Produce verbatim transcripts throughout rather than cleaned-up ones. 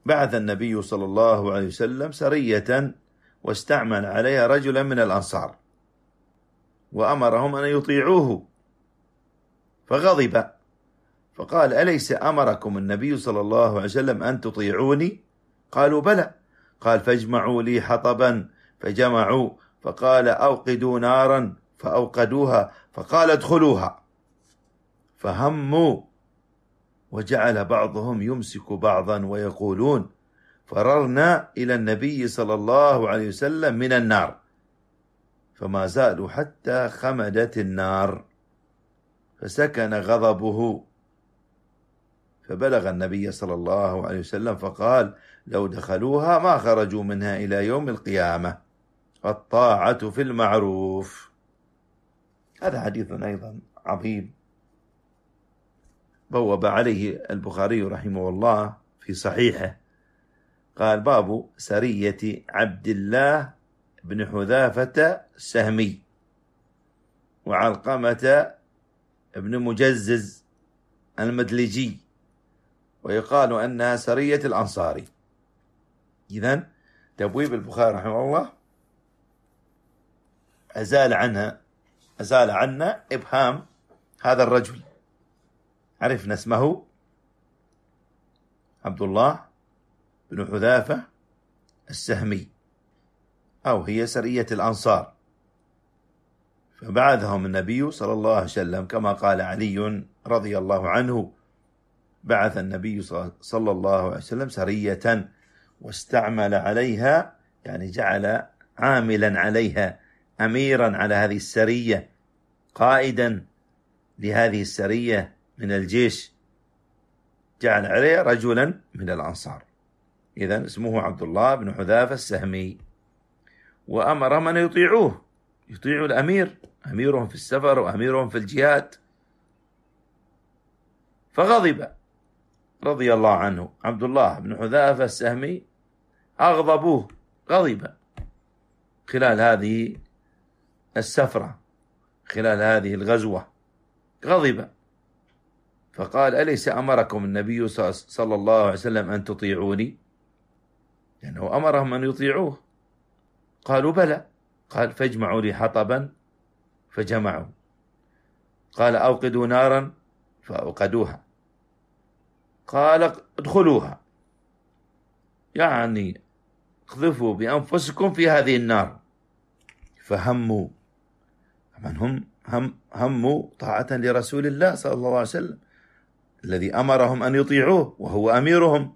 بعث النبي صلى الله عليه وسلم سرية واستعمل عليها رجلا من الأنصار وأمرهم أن يطيعوه، فغضب فقال: أليس أمركم النبي صلى الله عليه وسلم أن تطيعوني؟ قالوا: بلى. قال: فاجمعوا لي حطبا، فجمعوا. فقال: أوقدوا نارا، فأوقدوها. فقال: ادخلوها. فهموا، وجعل بعضهم يمسك بعضا ويقولون: فررنا إلى النبي صلى الله عليه وسلم من النار، فما زالوا حتى خمدت النار، فسكن غضبه، فبلغ النبي صلى الله عليه وسلم فقال: لو دخلوها ما خرجوا منها إلى يوم القيامة، الطاعة في المعروف. هذا حديث أيضا عظيم بوب عليه البخاري رحمه الله في صحيحه، قال: باب سرية عبد الله بن حذافة السهمي وعلقمة بن مجزز المدلجي، ويقال أنها سرية الأنصاري. إذن تبويب البخاري رحمه الله أزال عنها أزال عنا إبهام هذا الرجل. عرفنا اسمه عبد الله بن حذافة السهمي، أو هي سرية الأنصار، فبعثهم النبي صلى الله عليه وسلم كما قال علي رضي الله عنه: بعث النبي صلى الله عليه وسلم سرية واستعمل عليها، يعني جعل عاملا عليها، أميرا على هذه السرية، قائدا لهذه السرية من الجيش، جعل عليها رجلا من الأنصار. إذن اسمه عبد الله بن حذافة السهمي، وأمر من يطيعوه، يطيعوا الأمير، أميرهم في السفر وأميرهم في الجهاد. فغضب رضي الله عنه عبد الله بن حذافة السهمي، أغضبوه، غضب خلال هذه السفرة، خلال هذه الغزوة، غضب فقال: أليس أمركم النبي صلى الله عليه وسلم أن تطيعوني؟ لأنه أمرهم أن يطيعوه. قالوا: بلى. قال: فاجمعوا لي حطبا، فجمعوا. قال: أوقدوا نارا، فأوقدوها. قال: ادخلوها، يعني اقذفوا بأنفسكم في هذه النار. فهموا، من هم هم هموا طاعة لرسول الله صلى الله عليه وسلم الذي أمرهم أن يطيعوه وهو أميرهم،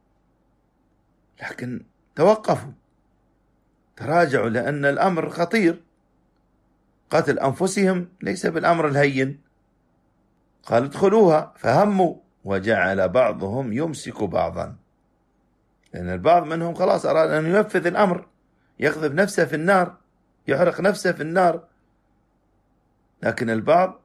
لكن توقفوا، تراجعوا، لأن الأمر خطير، قتل أنفسهم ليس بالأمر الهين. قال: ادخلوها. فهموا، وجعل بعضهم يمسك بعضا، لأن البعض منهم خلاص أراد أن ينفذ الأمر، يقذف نفسه في النار، يحرق نفسه في النار، لكن البعض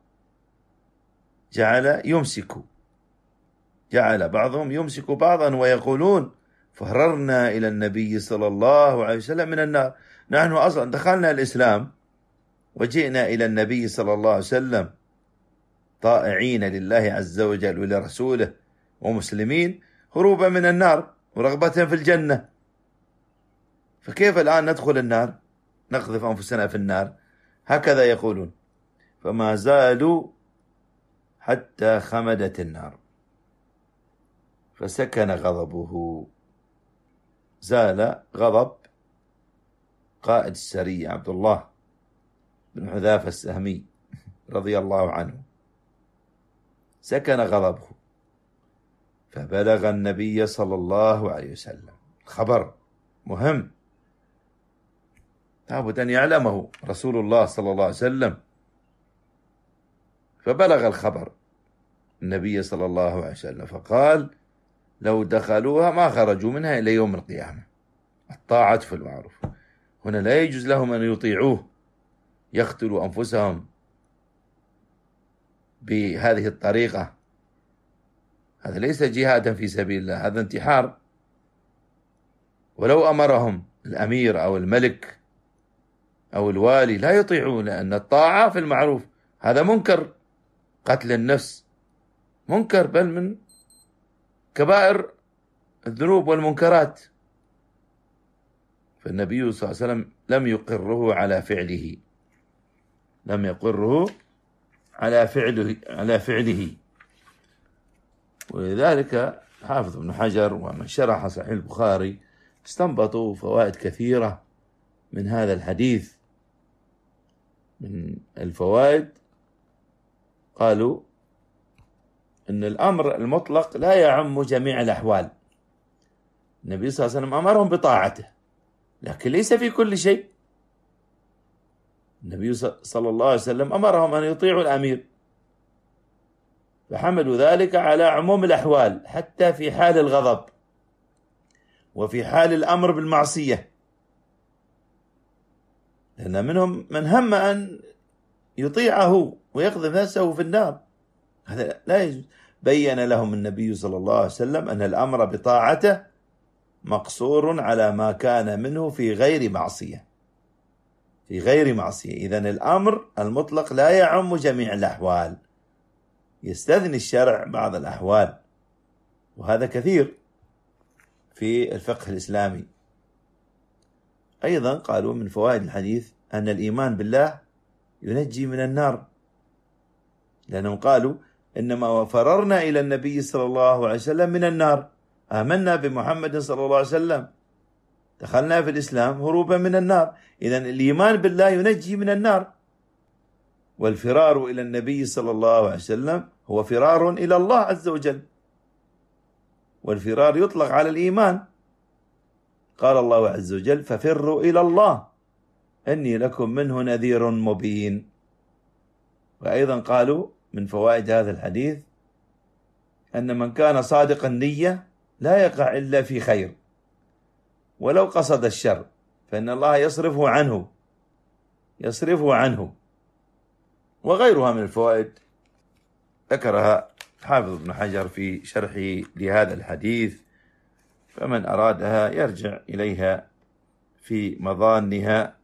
جعل يمسك، جعل بعضهم يمسك بعضا ويقولون: فررنا إلى النبي صلى الله عليه وسلم من النار. نحن أصلا دخلنا الإسلام وجئنا إلى النبي صلى الله عليه وسلم طائعين لله عز وجل ولرسوله ومسلمين، هروبا من النار ورغبة في الجنة، فكيف الآن ندخل النار، نقذف أنفسنا في النار؟ هكذا يقولون. فما زالوا حتى خمدت النار، فسكن غضبه، زال غضب قائد السرية عبد الله بن حذافة السهمي رضي الله عنه، سكن غضبه، فبلغ النبي صلى الله عليه وسلم. خبر مهم لابد أن يعلمه رسول الله صلى الله عليه وسلم. فبلغ الخبر النبي صلى الله عليه وسلم فقال: لو دخلوها ما خرجوا منها إلى يوم القيامة، الطاعة في المعروف. هنا لا يجوز لهم أن يطيعوه، يقتلوا أنفسهم بهذه الطريقة، هذا ليس جهادا في سبيل الله، هذا انتحار. ولو أمرهم الأمير أو الملك أو الوالي لا يطيعون، لأن الطاعة في المعروف هذا منكر، قتل النفس منكر، بل من كبائر الذنوب والمنكرات، فالنبي صلى الله عليه وسلم لم يقره على فعله لم يقره على فعله على فعله ولذلك حافظ ابن حجر ومن شرح صحيح البخاري استنبطوا فوائد كثيرة من هذا الحديث. من الفوائد قالوا أن الأمر المطلق لا يعم جميع الأحوال. النبي صلى الله عليه وسلم أمرهم بطاعته، لكن ليس في كل شيء. النبي صلى الله عليه وسلم أمرهم أن يطيعوا الأمير، فحملوا ذلك على عموم الأحوال حتى في حال الغضب وفي حال الأمر بالمعصية، لأن منهم من هم أن يطيعه ويقذف نفسه في النار، هذا لا يجوز. بين لهم النبي صلى الله عليه وسلم أن الأمر بطاعته مقصور على ما كان منه في غير معصية في غير معصية إذن الأمر المطلق لا يعم جميع الأحوال، يستثني الشرع بعض الأحوال، وهذا كثير في الفقه الإسلامي. أيضا قالوا من فوائد الحديث أن الإيمان بالله ينجي من النار، لأنهم قالوا إنما فررنا إلى النبي صلى الله عليه وسلم من النار، آمنا بمحمد صلى الله عليه وسلم، دخلنا في الإسلام هروبا من النار. إذن الإيمان بالله ينجي من النار، والفرار إلى النبي صلى الله عليه وسلم هو فرار إلى الله عز وجل، والفرار يطلق على الإيمان. قال الله عز وجل: ففروا إلى الله إني لكم منه نذير مبين. وأيضا قالوا من فوائد هذا الحديث أن من كان صادق النية لا يقع إلا في خير، ولو قصد الشر فإن الله يصرفه عنه يصرفه عنه وغيرها من الفوائد ذكرها حافظ ابن حجر في شرحه لهذا الحديث، فمن أرادها يرجع إليها في مظانها